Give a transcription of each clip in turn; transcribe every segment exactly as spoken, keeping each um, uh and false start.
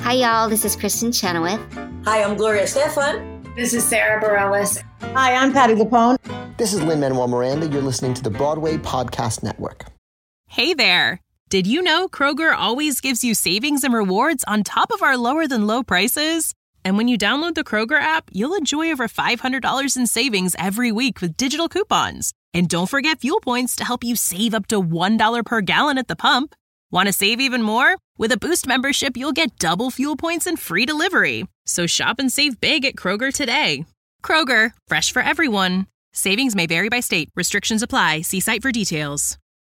Hi, y'all. This is Kristen Chenoweth. Hi, I'm Gloria Stefan. This is Sarah Bareilles. Hi, I'm Patti LuPone. This is Lin-Manuel Miranda. You're listening to the Broadway Podcast Network. Hey there. Did you know Kroger always gives you savings and rewards on top of our lower than low prices? And when you download the Kroger app, you'll enjoy over five hundred dollars in savings every week with digital coupons. And don't forget fuel points to help you save up to one dollar per gallon at the pump. Want to save even more? With a Boost membership, you'll get double fuel points and free delivery. So shop and save big at Kroger today. Kroger, fresh for everyone. Savings may vary by state. Restrictions apply. See site for details.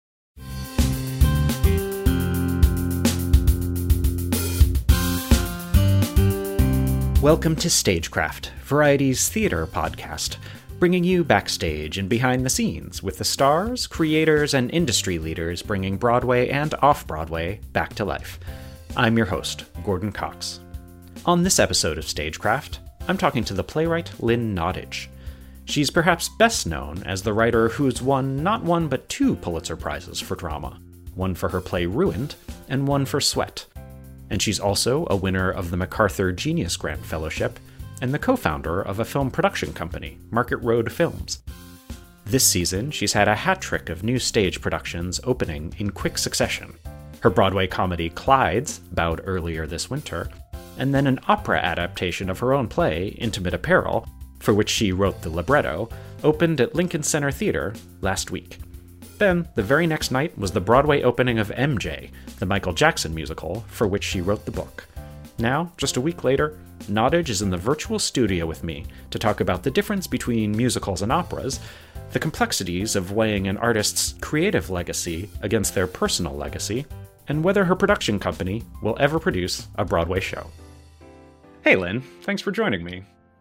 Welcome to Stagecraft, Variety's theater podcast, bringing you backstage and behind the scenes with the stars, creators, and industry leaders bringing Broadway and off-Broadway back to life. I'm your host, Gordon Cox. On this episode of Stagecraft, I'm talking to the playwright Lynn Nottage. She's perhaps best known as the writer who's won not one but two Pulitzer Prizes for drama, one for her play Ruined and one for Sweat. And she's also a winner of the MacArthur Genius Grant Fellowship and the co-founder of a film production company, Market Road Films. This season, she's had a hat trick of new stage productions opening in quick succession. Her Broadway comedy Clydes bowed earlier this winter, and then an opera adaptation of her own play, Intimate Apparel, for which she wrote the libretto, opened at Lincoln Center Theater last week. Then, the very next night was the Broadway opening of M J, the Michael Jackson musical, for which she wrote the book. Now, just a week later, Nottage is in the virtual studio with me to talk about the difference between musicals and operas, the complexities of weighing an artist's creative legacy against their personal legacy, and whether her production company will ever produce a Broadway show. Hey, Lynn, thanks for joining me.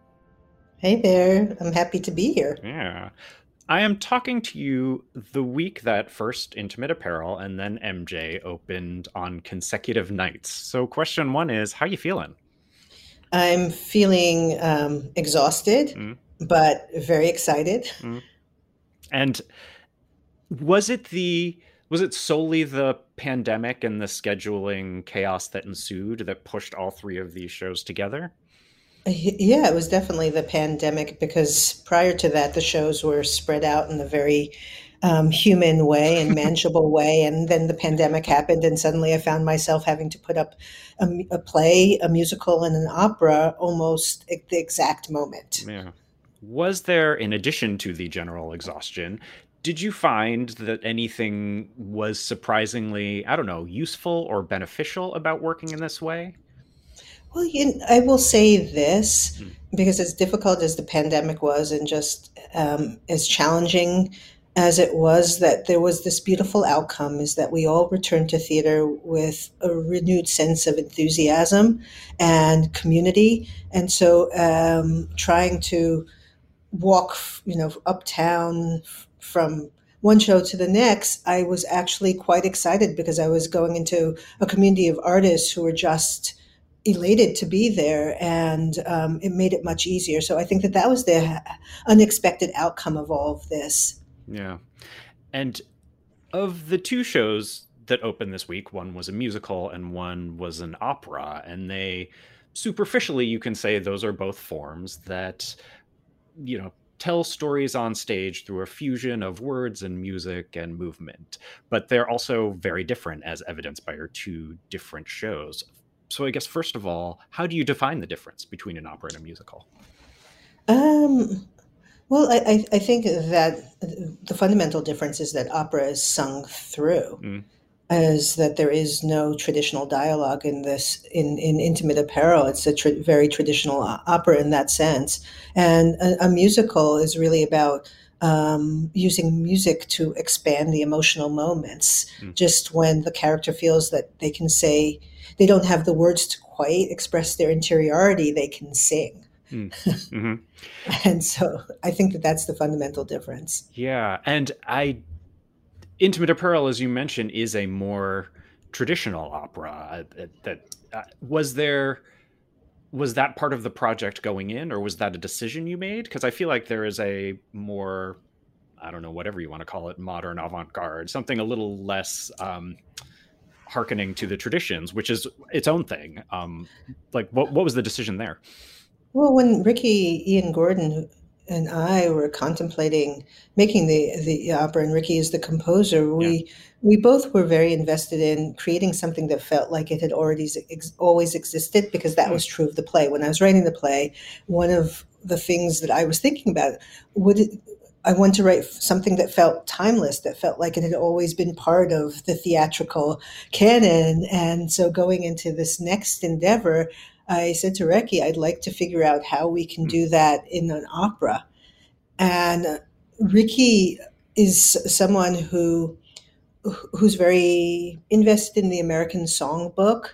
Hey there, I'm happy to be here. Yeah. I am talking to you the week that first Intimate Apparel and then M J opened on consecutive nights. So question one is, how you feeling? I'm feeling um, exhausted, mm. but very excited. Mm. And was it the was it solely the pandemic and the scheduling chaos that ensued that pushed all three of these shows together? Yeah, it was definitely the pandemic, because prior to that, the shows were spread out in a very um, human way and manageable way. And then the pandemic happened, and suddenly I found myself having to put up a, a play, a musical, and an opera almost at the exact moment. Yeah. Was there, in addition to the general exhaustion, did you find that anything was surprisingly, I don't know, useful or beneficial about working in this way? Well, you, I will say this, because as difficult as the pandemic was and just um, as challenging as it was, that there was this beautiful outcome, is that we all returned to theater with a renewed sense of enthusiasm and community. And so um, trying to walk, you know, uptown from one show to the next, I was actually quite excited, because I was going into a community of artists who were just elated to be there, and um, it made it much easier. So I think that that was the unexpected outcome of all of this. Yeah. And of the two shows that opened this week, one was a musical and one was an opera, and they, superficially, you can say those are both forms that, you know, tell stories on stage through a fusion of words and music and movement. But they're also very different, as evidenced by your two different shows. So I guess, first of all, how do you define the difference between an opera and a musical? Um, well, I, I think that the fundamental difference is that opera is sung through, mm. is that there is no traditional dialogue in this. In, in Intimate Apparel, it's a tra- very traditional opera in that sense. And a, a musical is really about um, using music to expand the emotional moments. Mm. Just when the character feels that they can say, they don't have the words to quite express their interiority, they can sing. Mm-hmm. And so I think that that's the fundamental difference. Yeah. And I, Intimate Apparel, as you mentioned, is a more traditional opera. Uh, that uh, was there, was that part of the project going in, or was that a decision you made? Because I feel like there is a more, I don't know, whatever you want to call it, modern avant-garde, something a little less, um, hearkening to the traditions, which is its own thing. Um, like, what what was the decision there? Well, when Ricky Ian Gordon and I were contemplating making the the opera, and Ricky is the composer, we yeah. we both were very invested in creating something that felt like it had already ex- always existed, because that mm. was true of the play. When I was writing the play, one of the things that I was thinking about, would it, I want to write something that felt timeless, that felt like it had always been part of the theatrical canon. And so going into this next endeavor, I said to Ricky, I'd like to figure out how we can do that in an opera. And Ricky is someone who who's very invested in the American songbook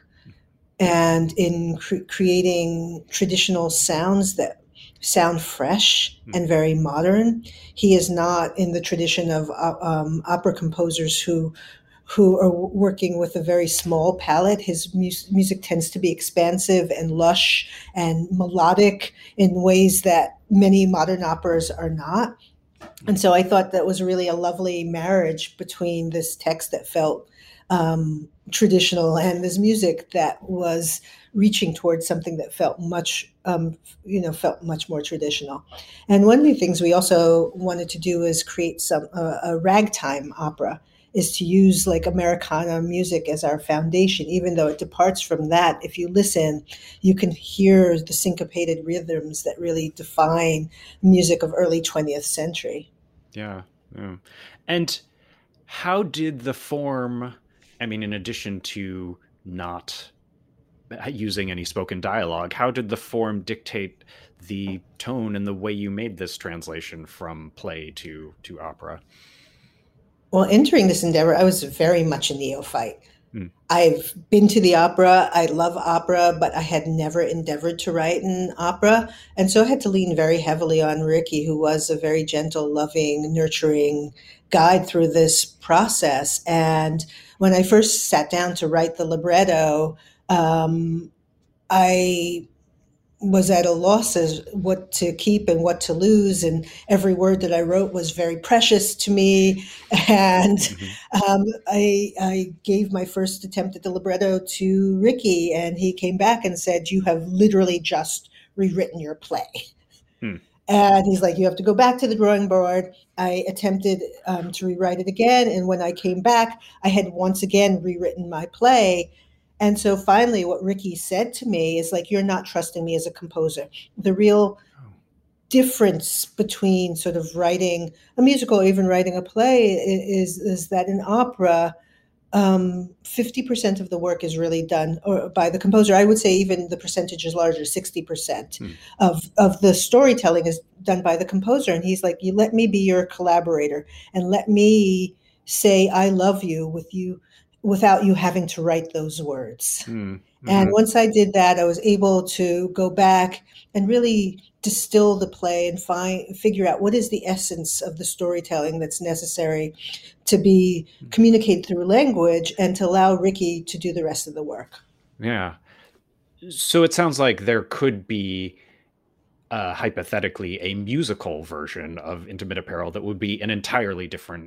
and in cre- creating traditional sounds that sound fresh and very modern. He is not in the tradition of uh, um, opera composers who who are working with a very small palette. His mu- music tends to be expansive and lush and melodic in ways that many modern operas are not. And so I thought that was really a lovely marriage between this text that felt um, traditional and this music that was reaching towards something that felt much, um, you know, felt much more traditional. And one of the things we also wanted to do is create some uh, a ragtime opera, is to use like Americana music as our foundation. Even though it departs from that, if you listen, you can hear the syncopated rhythms that really define music of early twentieth century. Yeah, yeah. And how did the form, I mean, in addition to not using any spoken dialogue, how did the form dictate the tone and the way you made this translation from play to, to opera? Well, entering this endeavor, I was very much a neophyte. Hmm. I've been to the opera. I love opera, but I had never endeavored to write an opera. And so I had to lean very heavily on Ricky, who was a very gentle, loving, nurturing guide through this process. And when I first sat down to write the libretto, um, I was at a loss as what to keep and what to lose. And every word that I wrote was very precious to me. And mm-hmm. um, I, I gave my first attempt at the libretto to Ricky, and he came back and said, "You have literally just rewritten your play." Hmm. And he's like, "You have to go back to the drawing board." I attempted um, to rewrite it again. And when I came back, I had once again rewritten my play. And so finally, what Ricky said to me is like, "You're not trusting me as a composer." The real difference between sort of writing a musical or even writing a play is, is that in opera, um, fifty percent of the work is really done or by the composer. I would say even the percentage is larger, sixty percent hmm. of, of the storytelling is done by the composer. And he's like, "You let me be your collaborator and let me say, I love you with you, without you having to write those words." Mm-hmm. And once I did that, I was able to go back and really distill the play and find, figure out what is the essence of the storytelling that's necessary to be communicated through language and to allow Ricky to do the rest of the work. Yeah. So it sounds like there could be uh, hypothetically a musical version of Intimate Apparel that would be an entirely different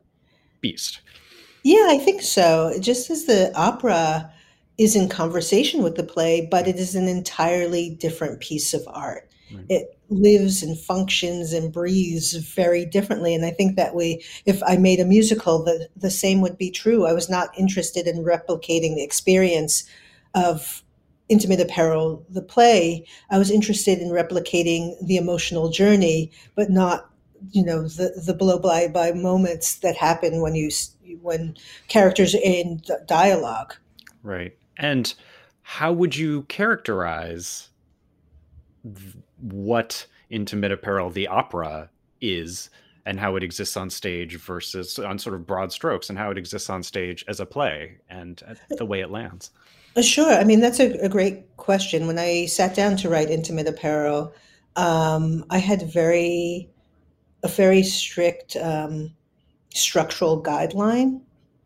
beast. Yeah, I think so. Just as the opera is in conversation with the play, but it is an entirely different piece of art. Right. It lives and functions and breathes very differently. And I think that we, if I made a musical, the, the same would be true. I was not interested in replicating the experience of Intimate Apparel, the play. I was interested in replicating the emotional journey, but not, you know, the, the blow-by-by moments that happen when you when characters are in dialogue. Right. And how would you characterize th- what Intimate Apparel, the opera, is and how it exists on stage versus on sort of broad strokes and how it exists on stage as a play and the way it lands? Sure. I mean, that's a, a great question. When I sat down to write Intimate Apparel, um, I had very, a very strict um, structural guideline.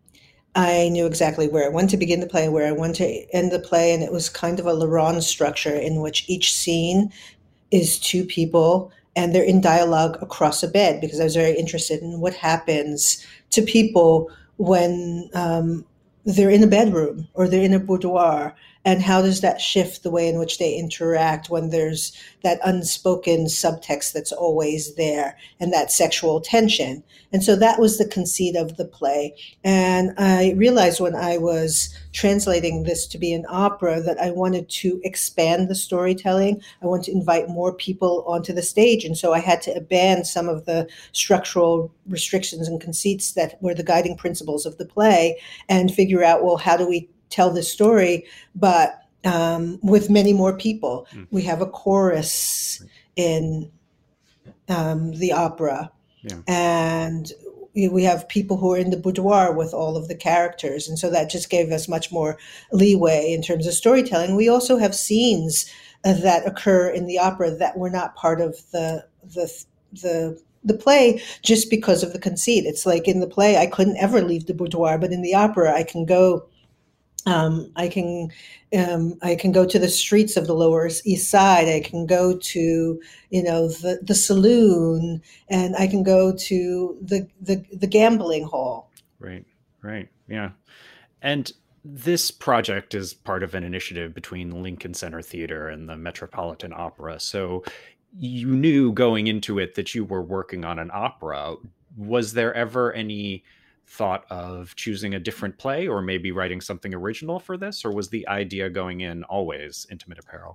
I knew exactly where I wanted to begin the play, where I wanted to end the play, and it was kind of a Laurent structure in which each scene is two people and they're in dialogue across a bed, because I was very interested in what happens to people when um, they're in a bedroom or they're in a boudoir, and how does that shift the way in which they interact when there's that unspoken subtext that's always there and that sexual tension. And so that was the conceit of the play. And I realized when I was translating this to be an opera that I wanted to expand the storytelling. I wanted to invite more people onto the stage. And so I had to abandon some of the structural restrictions and conceits that were the guiding principles of the play and figure out, well, how do we tell this story, but um, with many more people. Mm. We have a chorus in um, the opera, yeah. and we have people who are in the boudoir with all of the characters, and so that just gave us much more leeway in terms of storytelling. We also have scenes uh, that occur in the opera that were not part of the the the the play just because of the conceit. It's like in the play, I couldn't ever leave the boudoir, but in the opera, I can go. Um, I can um, I can go to the streets of the Lower East Side. I can go to you know the, the saloon, and I can go to the, the the gambling hall. Right, right, yeah. And this project is part of an initiative between Lincoln Center Theater and the Metropolitan Opera. So you knew going into it that you were working on an opera. Was there ever any thought of choosing a different play or maybe writing something original for this, or was the idea going in always Intimate Apparel?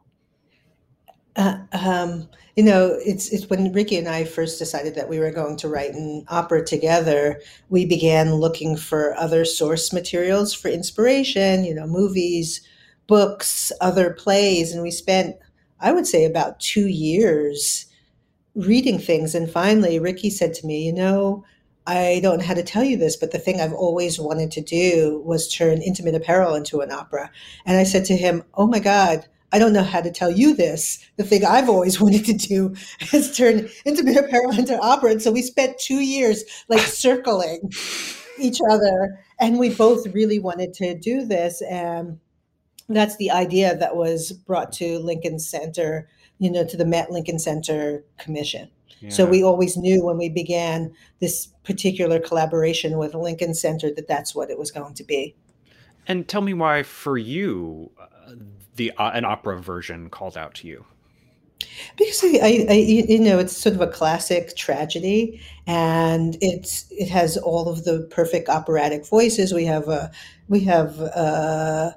Uh, um, you know, it's it's when Ricky and I first decided that we were going to write an opera together, we began looking for other source materials for inspiration, you know, movies, books, other plays, and we spent, I would say, about two years reading things. And finally, Ricky said to me, you know, I don't know how to tell you this, but the thing I've always wanted to do was turn Intimate Apparel into an opera. And I said to him, oh my God, I don't know how to tell you this. The thing I've always wanted to do is turn Intimate Apparel into opera. And so we spent two years like circling each other. And we both really wanted to do this. And that's the idea that was brought to Lincoln Center, you know, to the Met Lincoln Center Commission. Yeah. So we always knew when we began this particular collaboration with Lincoln Center that that's what it was going to be. And tell me why, for you, uh, the uh, an opera version called out to you. Because I, I, I, you know, it's sort of a classic tragedy, and it's it has all of the perfect operatic voices. We have a we have a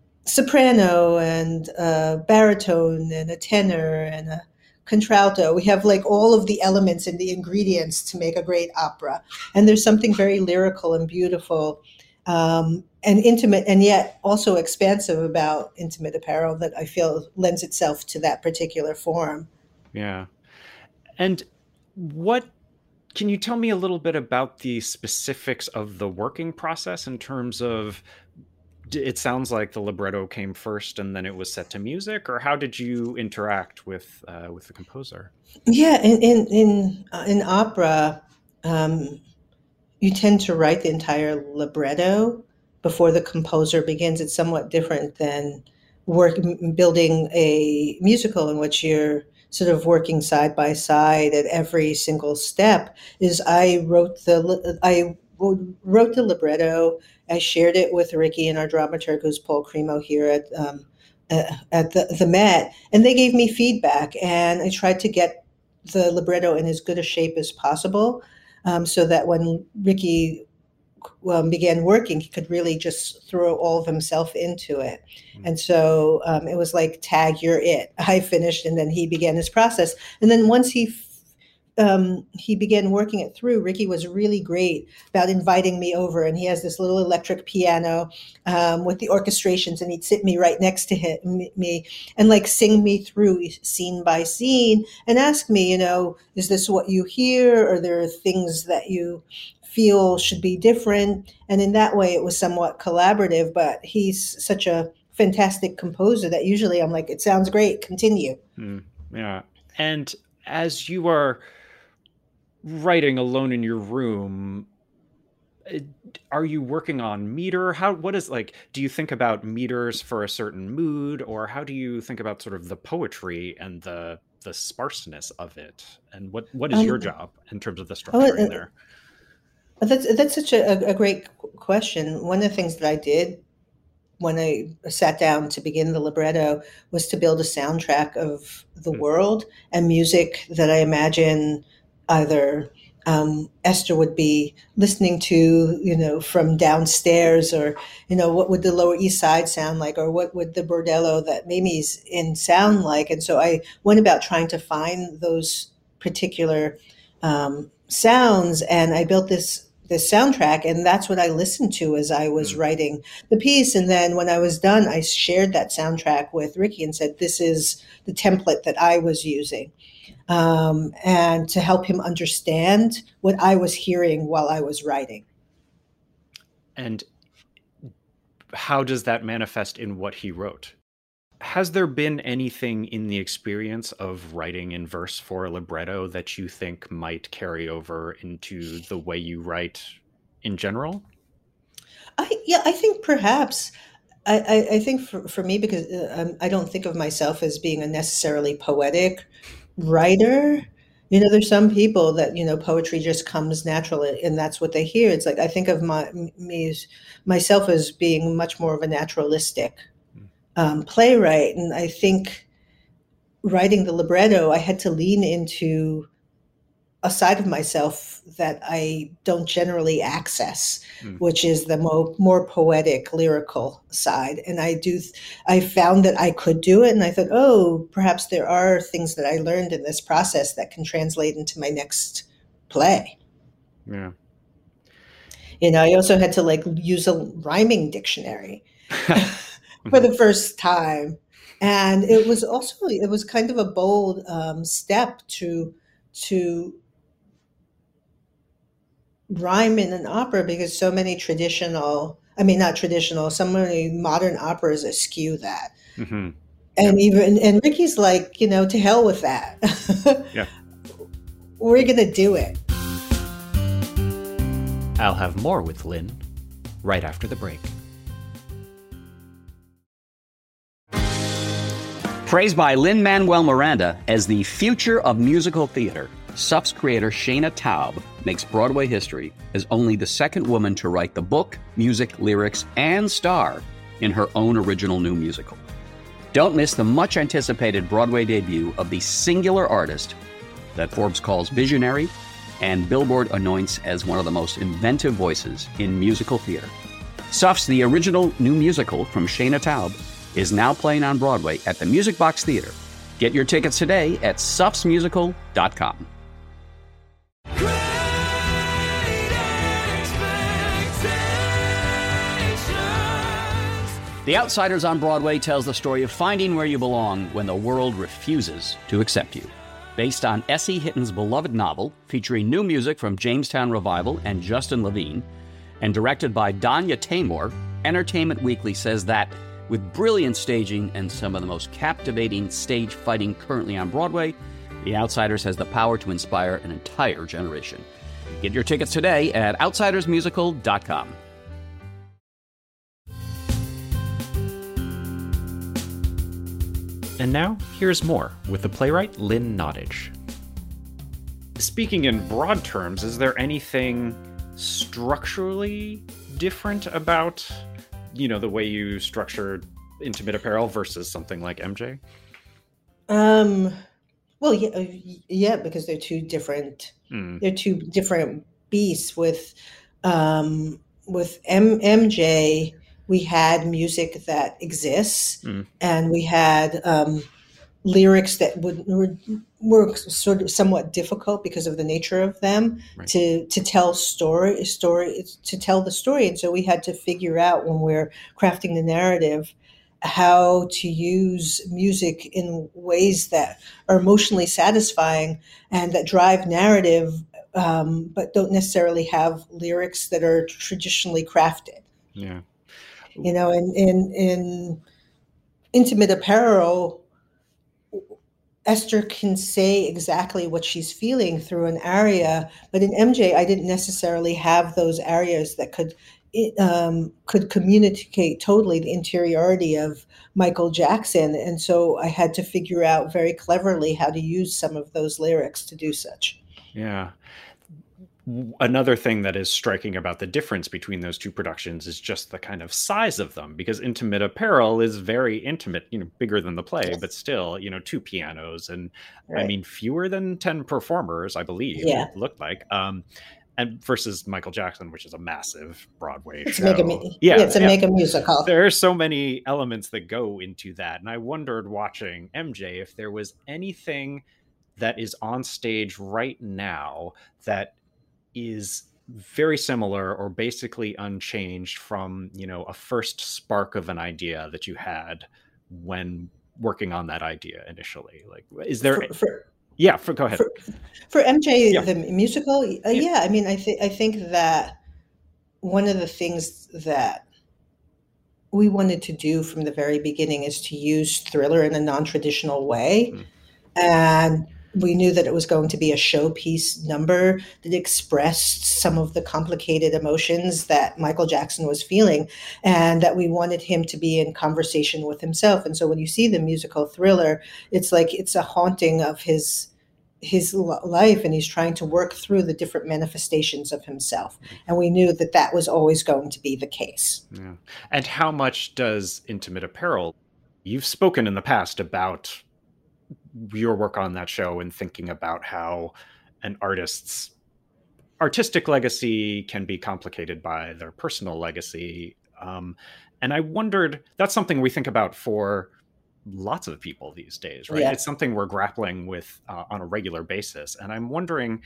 soprano and a baritone and a tenor and a contralto. We have like all of the elements and the ingredients to make a great opera. And there's something very lyrical and beautiful um, and intimate and yet also expansive about Intimate Apparel that I feel lends itself to that particular form. Yeah. And what, can you tell me a little bit about the specifics of the working process in terms of, it sounds like the libretto came first and then it was set to music, or how did you interact with uh, with the composer? Yeah, in in in, uh, in opera, um, you tend to write the entire libretto before the composer begins. It's somewhat different than work building a musical in which you're sort of working side by side at every single step. Is I wrote the I wrote the libretto. I shared it with Ricky and our dramaturg, who's Paul Cremo here at um, uh, at the, the Met, and they gave me feedback. And I tried to get the libretto in as good a shape as possible, um, so that when Ricky um, began working, he could really just throw all of himself into it. Mm-hmm. And so um, it was like, tag, you're it. I finished, and then he began his process. And then once he Um, he began working it through, Ricky was really great about inviting me over, and he has this little electric piano um, with the orchestrations, and he'd sit me right next to him, me and like sing me through scene by scene and ask me, you know, is this what you hear? Or there are things that you feel should be different? And in that way, it was somewhat collaborative, but he's such a fantastic composer that usually I'm like, it sounds great, continue. Mm, yeah. And as you are writing alone in your room, are you working on meter? How, what is like, do you think about meters for a certain mood, or how do you think about sort of the poetry and the, the sparseness of it? And what, what is um, your job in terms of the structure oh, uh, in there? But that's that's such a, a great question. One of the things that I did when I sat down to begin the libretto was to build a soundtrack of the Mm. world and music that I imagine either um, Esther would be listening to, you know, from downstairs, or, you know, what would the Lower East Side sound like, or what would the bordello that Mimi's in sound like. And so I went about trying to find those particular um, sounds, and I built this this soundtrack, and that's what I listened to as I was Mm. writing the piece. And then when I was done, I shared that soundtrack with Ricky and said, this is the template that I was using, um, and to help him understand what I was hearing while I was writing. And how does that manifest in what he wrote? Has there been anything in the experience of writing in verse for a libretto that you think might carry over into the way you write in general? I, yeah, I think perhaps. I, I, I think for, for me, because uh, um, I don't think of myself as being a necessarily poetic writer. You know, there's some people that, you know, poetry just comes naturally and that's what they hear. It's like I think of my me as, myself as being much more of a naturalistic um, playwright. And I think writing the libretto, I had to lean into a side of myself that I don't generally access, Mm. which is the mo- more poetic, lyrical side. And I do, I found that I could do it. And I thought, oh, perhaps there are things that I learned in this process that can translate into my next play. Yeah. You know, I also had to like use a rhyming dictionary for the first time. And it was also, it was kind of a bold um, step to, to rhyme in an opera, because so many traditional, I mean, not traditional, so many modern operas eschew that. Mm-hmm. And even, and Ricky's like, you know, to hell with that. Yeah. We're going to do it. I'll have more with Lynn right after the break. Praised by Lin-Manuel Miranda as the future of musical theater, S U F's creator Shana Taub makes Broadway history as only the second woman to write the book, music, lyrics, and star in her own original new musical. Don't miss the much-anticipated Broadway debut of the singular artist that Forbes calls visionary and Billboard anoints as one of the most inventive voices in musical theater. S U F's The Original New Musical from Shana Taub is now playing on Broadway at the Music Box Theater. Get your tickets today at sufs musical dot com. The Outsiders on Broadway tells the story of finding where you belong when the world refuses to accept you. Based on S E Hitton's beloved novel, featuring new music from Jamestown Revival and Justin Levine, and directed by Danya Taymor, Entertainment Weekly says that, with brilliant staging and some of the most captivating stage fighting currently on Broadway, The Outsiders has the power to inspire an entire generation. Get your tickets today at outsiders musical dot com. And now, here's more with the playwright Lynn Nottage. Speaking in broad terms, is there anything structurally different about, you know, the way you structure Intimate Apparel versus something like M J? Um, well, yeah, yeah, because they're two different, Mm. they're two different beasts. With, um, with M- MJ, we had music that exists, Mm. and we had um, lyrics that would were, were sort of somewhat difficult because of the nature of them, Right. to to tell story story to tell the story. And so we had to figure out, when we're crafting the narrative, how to use music in ways that are emotionally satisfying and that drive narrative, um, but don't necessarily have lyrics that are traditionally crafted. Yeah. You know, in, in, in Intimate Apparel, Esther can say exactly what she's feeling through an aria, but in M J, I didn't necessarily have those arias that could um, could communicate totally the interiority of Michael Jackson. And so I had to figure out very cleverly how to use some of those lyrics to do such. Yeah. Another thing that is striking about the difference between those two productions is just the kind of size of them, because Intimate Apparel is very intimate, you know, bigger than the play, yes. but still, you know, two pianos and right. I mean, fewer than ten performers, I believe yeah. it looked like. Um, and versus Michael Jackson, which is a massive Broadway it's show. Mega, yeah, it's a yeah. mega musical. There are so many elements that go into that. And I wondered watching M J if there was anything that is on stage right now that is very similar or basically unchanged from, you know, a first spark of an idea that you had when working on that idea initially. Like, is there... For, for, yeah, for, go ahead. For, for M J, yeah. the musical, uh, yeah. yeah, I mean, I, th- I think that one of the things that we wanted to do from the very beginning is to use Thriller in a non-traditional way. Mm. And we knew that it was going to be a showpiece number that expressed some of the complicated emotions that Michael Jackson was feeling, and that we wanted him to be in conversation with himself. And so when you see the musical Thriller, it's like it's a haunting of his his life, and he's trying to work through the different manifestations of himself. And we knew that that was always going to be the case. Yeah. And how much does Intimate Apparel, you've spoken in the past about your work on that show and thinking about how an artist's artistic legacy can be complicated by their personal legacy. Um, and I wondered, that's something we think about for lots of people these days, right? Yeah. It's something we're grappling with uh, on a regular basis. And I'm wondering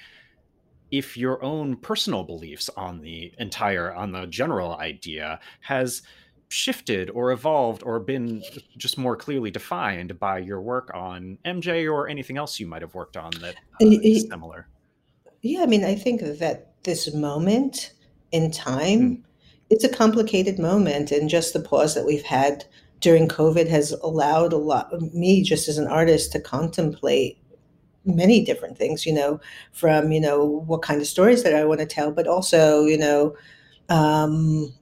if your own personal beliefs on the entire, on the general idea has shifted or evolved or been just more clearly defined by your work on M J or anything else you might have worked on that uh, is similar. Yeah, I mean, I think that this moment in time, mm. it's a complicated moment, and just the pause that we've had during COVID has allowed a lot of me, just as an artist, to contemplate many different things, you know, from, you know, what kind of stories that I want to tell, but also, you know, um,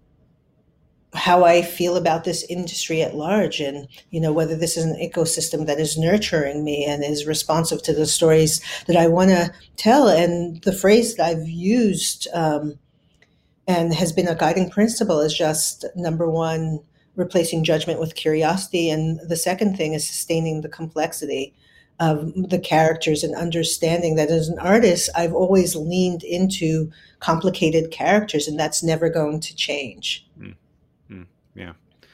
how I feel about this industry at large, and, you know, whether this is an ecosystem that is nurturing me and is responsive to the stories that I want to tell. And the phrase that I've used um, and has been a guiding principle is just, number one, replacing judgment with curiosity. And the second thing is sustaining the complexity of the characters and understanding that as an artist, I've always leaned into complicated characters, and that's never going to change. Mm. Mm. Yeah.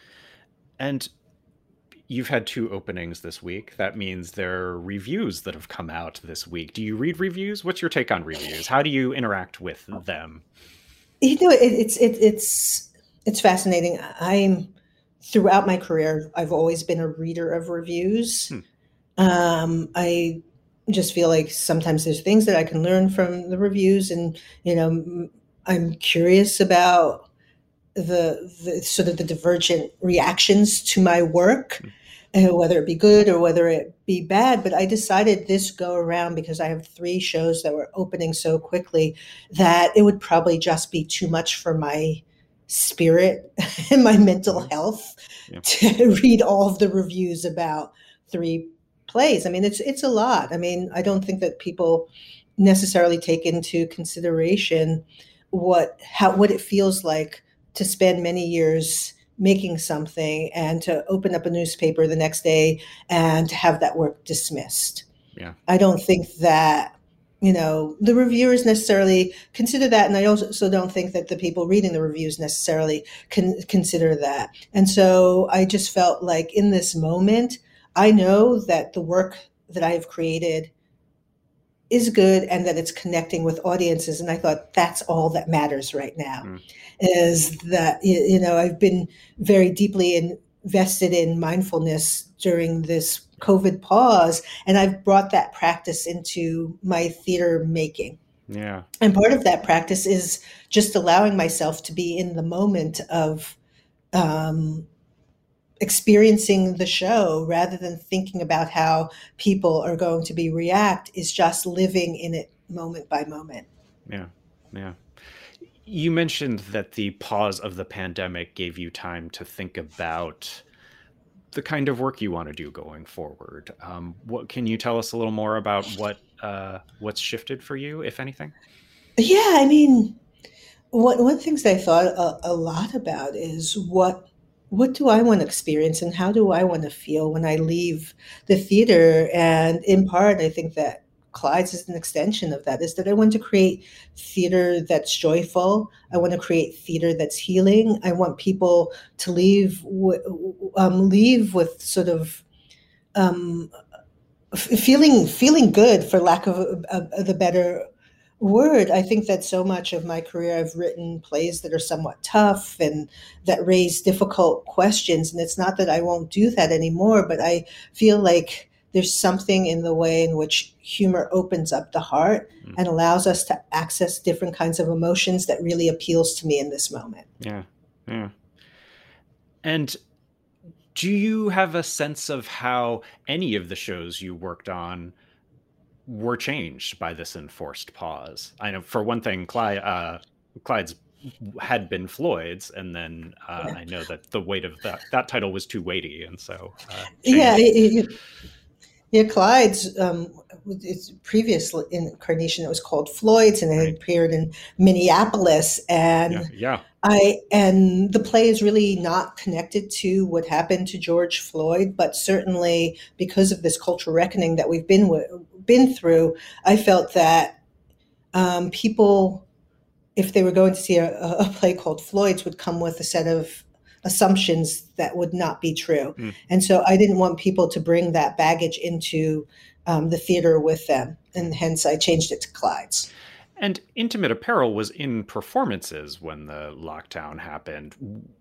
And you've had two openings this week. That means there are reviews that have come out this week. Do you read reviews? What's your take on reviews? How do you interact with them? You know, it, it's it, it's it's fascinating. I'm throughout my career, I've always been a reader of reviews. Hmm. Um, I just feel like sometimes there's things that I can learn from the reviews, and, you know, I'm curious about the, the sort of the divergent reactions to my work, hmm. uh, whether it be good or whether it be bad. But I decided this go around, because I have three shows that were opening so quickly, that it would probably just be too much for my spirit and my mental health yeah. to read all of the reviews about three plays. I mean, it's it's a lot. I mean, I don't think that people necessarily take into consideration what how what it feels like to spend many years making something and to open up a newspaper the next day and to have that work dismissed. Yeah. I don't think that, you know, the reviewers necessarily consider that. And I also don't think that the people reading the reviews necessarily can consider that. And so I just felt like in this moment, I know that the work that I have created is good and that it's connecting with audiences. And I thought that's all that matters right now, mm. is that, you know, I've been very deeply invested in mindfulness during this COVID pause, and I've brought that practice into my theater making. Yeah. And part of that practice is just allowing myself to be in the moment of um, experiencing the show rather than thinking about how people are going to be react, is just living in it moment by moment. Yeah. Yeah. You mentioned that the pause of the pandemic gave you time to think about the kind of work you want to do going forward. Um, what can you tell us a little more about what uh, what's shifted for you, if anything? Yeah, I mean, one one of the things I thought a, a lot about is what what do I want to experience and how do I want to feel when I leave the theater? And in part, I think that Clyde's is an extension of that. Is that I want to create theater that's joyful. I want to create theater that's healing. I want people to leave w- um, leave with sort of um, f- feeling feeling good, for lack of a, a, the better word. I think that so much of my career I've written plays that are somewhat tough and that raise difficult questions. And it's not that I won't do that anymore, but I feel like there's something in the way in which humor opens up the heart Mm. and allows us to access different kinds of emotions that really appeals to me in this moment. Yeah. Yeah. And do you have a sense of how any of the shows you worked on were changed by this enforced pause? I know, for one thing, Clyde, uh, Clyde's had been Floyd's, and then uh, I know that the weight of that that title was too weighty, and so uh, Yeah, changed. it, it, yeah. Clyde's um, its previous incarnation, it was called Floyd's, and it Right. had appeared in Minneapolis, and Yeah, yeah, I and the play is really not connected to what happened to George Floyd, but certainly because of this cultural reckoning that we've been wi- been through, I felt that um, people, if they were going to see a, a play called Floyd's, would come with a set of assumptions that would not be true, Mm. and so I didn't want people to bring that baggage into um, the theater with them, and hence I changed it to Clyde's. And Intimate Apparel was in performances when the lockdown happened.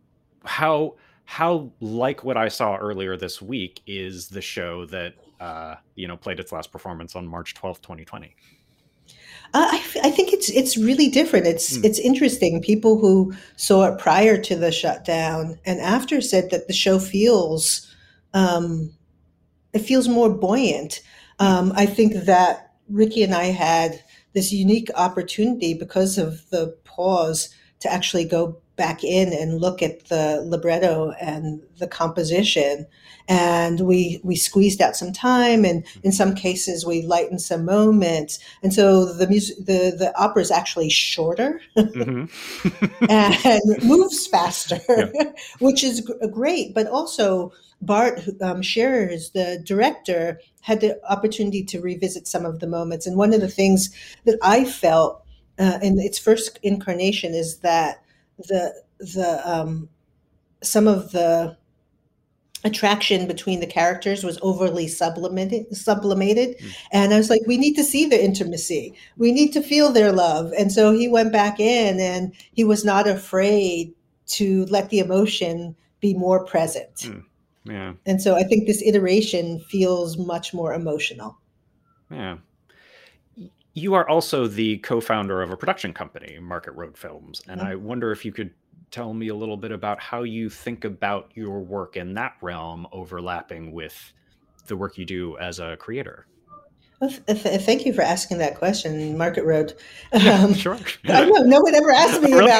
How how like what I saw earlier this week is the show that uh, you know played its last performance on March twelfth, twenty twenty? Uh, I, f- I think it's it's really different. It's Mm. it's interesting. People who saw it prior to the shutdown and after said that the show feels um, it feels more buoyant. Um, I think that Ricky and I had this unique opportunity because of the pause to actually go back in and look at the libretto and the composition. And we we squeezed out some time, and in some cases we lightened some moments. And so the music, the the opera is actually shorter Mhm. and moves faster, Yeah. which is g- great. But also, Bart who- um, Scherer, is the director, had the opportunity to revisit some of the moments. And one of the things that I felt uh, in its first incarnation is that the the um, some of the attraction between the characters was overly sublimated sublimated Mm. and I was like, we need to see the intimacy, we need to feel their love. And so he went back in and he was not afraid to let the emotion be more present. Mm. Yeah. And so I think this iteration feels much more emotional. Yeah. Y- You are also the co-founder of a production company, Market Road Films, and Mhm. I wonder if you could tell me a little bit about how you think about your work in that realm overlapping with the work you do as a creator. Well, th- th- thank you for asking that question, Market Road. Yeah, Um, sure. I know no one ever asked me Really?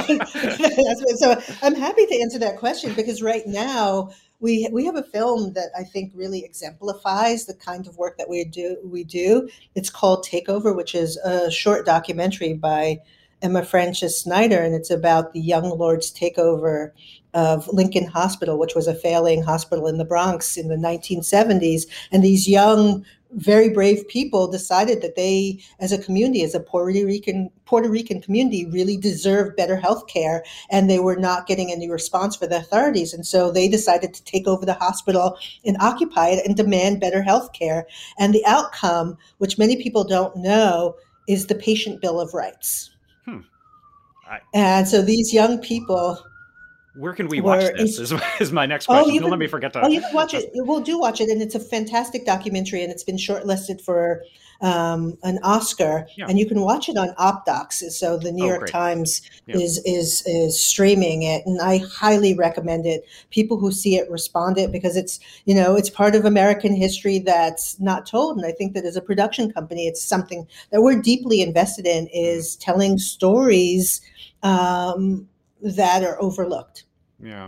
about. So I'm happy to answer that question because right now we we have a film that I think really exemplifies the kind of work that we do. We do. It's called Takeover, which is a short documentary by Emma Frances Snyder, and it's about the Young Lords takeover of Lincoln Hospital, which was a failing hospital in the Bronx in the nineteen seventies. And these young, very brave people decided that they, as a community, as a Puerto Rican Puerto Rican community, really deserved better health care, and they were not getting any response from the authorities. And so they decided to take over the hospital and occupy it and demand better health care. And the outcome, which many people don't know, is the Patient Bill of Rights. Hmm. I, And so these young people where can we were watch this? ins- Is, is my next Oh, question. you Don't let can. me forget to. Oh, you can watch ask- it. We'll do watch it, and it's a fantastic documentary, and it's been shortlisted for um, an Oscar. Yeah. And you can watch it on OpDocs. So the New Oh, York great. Times Yeah. is is is streaming it, and I highly recommend it. People who see it respond it because it's you know it's part of American history that's not told, and I think that as a production company, it's something that we're deeply invested in is telling stories um, that are overlooked. Yeah.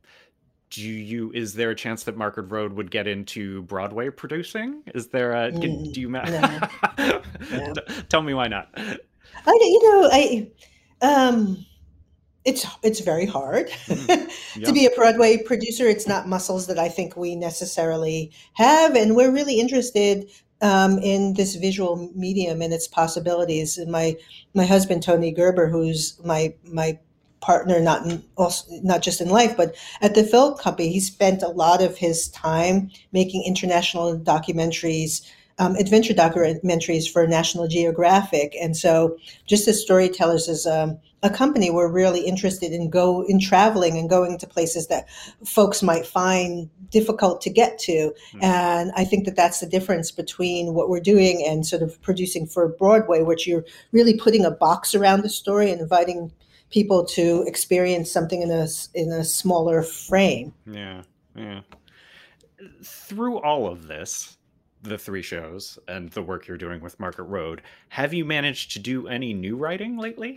Do you? Is there a chance that Market Road would get into Broadway producing? Is there a? Mm, Do you? Ma- no, no. Tell me why not. I, you know, I, um, it's it's very hard Mm-hmm. Yeah. to be a Broadway producer. It's not muscles that I think we necessarily have, and we're really interested um, in this visual medium and its possibilities. And my my husband Tony Gerber, who's my my partner, not in, also, not just in life, but at the film company, he spent a lot of his time making international documentaries. Um, adventure documentaries for National Geographic, and so just as storytellers, as um, a company, we're really interested in go in traveling and going to places that folks might find difficult to get to. Mm-hmm. And I think that that's the difference between what we're doing and sort of producing for Broadway, which you're really putting a box around the story and inviting people to experience something in a in a smaller frame. Yeah, yeah. Through all of this, the three shows and the work you're doing with Market Road, have you managed to do any new writing lately?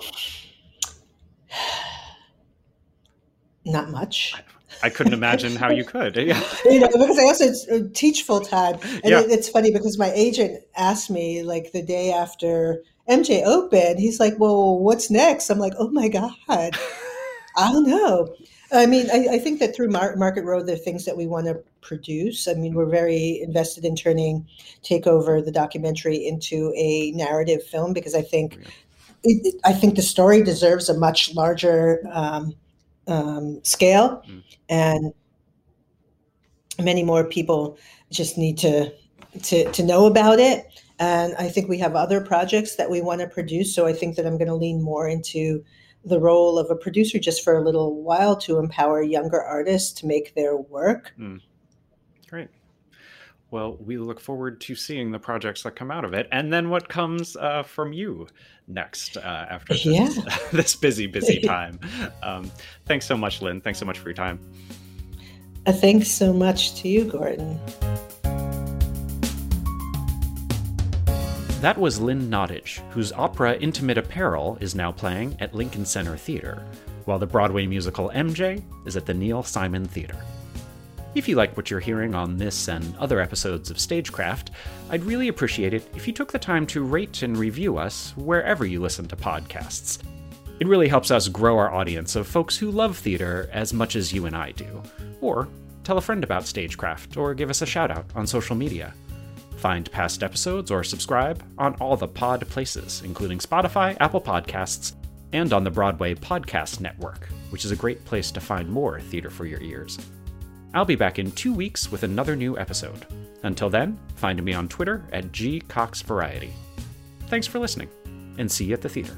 Not much. I couldn't imagine how you could. Yeah. You know, because I also teach full time. And Yeah. it, it's funny because my agent asked me like the day after M J opened, he's like, well, what's next? I'm like, oh my God, I don't know. I mean, I, I think that through Mar- Market Road, there are things that we want to produce. I mean, we're very invested in turning Takeover, the documentary, into a narrative film because I think it, it- I think the story deserves a much larger um, um, scale, Mm. and many more people just need to, to to know about it. And I think we have other projects that we want to produce. So I think that I'm going to lean more into the role of a producer just for a little while to empower younger artists to make their work. Mm. Great. Well, we look forward to seeing the projects that come out of it, and then what comes uh, from you next uh, after this, Yeah. this busy, busy time. Um, thanks so much, Lynn. Thanks so much for your time. Uh, thanks so much to you, Gordon. That was Lynn Nottage, whose opera Intimate Apparel is now playing at Lincoln Center Theater, while the Broadway musical M J is at the Neil Simon Theater. If you like what you're hearing on this and other episodes of Stagecraft, I'd really appreciate it if you took the time to rate and review us wherever you listen to podcasts. It really helps us grow our audience of folks who love theater as much as you and I do. Or tell a friend about Stagecraft, or give us a shout out on social media. Find past episodes or subscribe on all the pod places, including Spotify, Apple Podcasts, and on the Broadway Podcast Network, which is a great place to find more theater for your ears. I'll be back in two weeks with another new episode. Until then, find me on Twitter at G Cox Variety. Thanks for listening, and see you at the theater.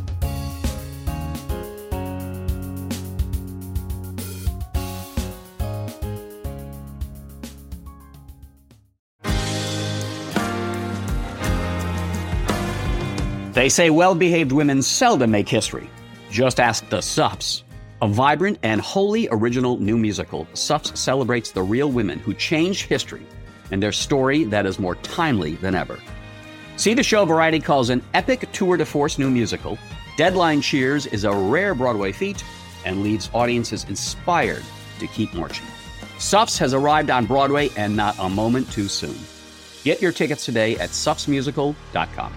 They say well-behaved women seldom make history. Just ask the Sups. A vibrant and wholly original new musical, Sups celebrates the real women who changed history and their story that is more timely than ever. See the show Variety calls an epic tour de force new musical. Deadline cheers is a rare Broadway feat and leaves audiences inspired to keep marching. Sups has arrived on Broadway and not a moment too soon. Get your tickets today at sups musical dot com.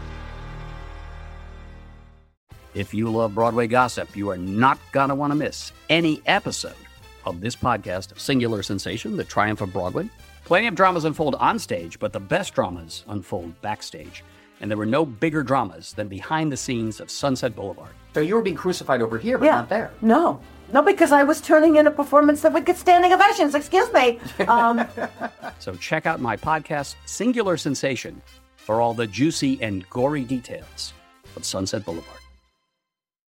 If you love Broadway gossip, you are not going to want to miss any episode of this podcast, Singular Sensation, The Triumph of Broadway. Plenty of dramas unfold on stage, but the best dramas unfold backstage. And there were no bigger dramas than behind the scenes of Sunset Boulevard. So you were being crucified over here, but Yeah. not there. No. No, because I was turning in a performance that would get standing ovations. Excuse me. Um, So check out my podcast, Singular Sensation, for all the juicy and gory details of Sunset Boulevard.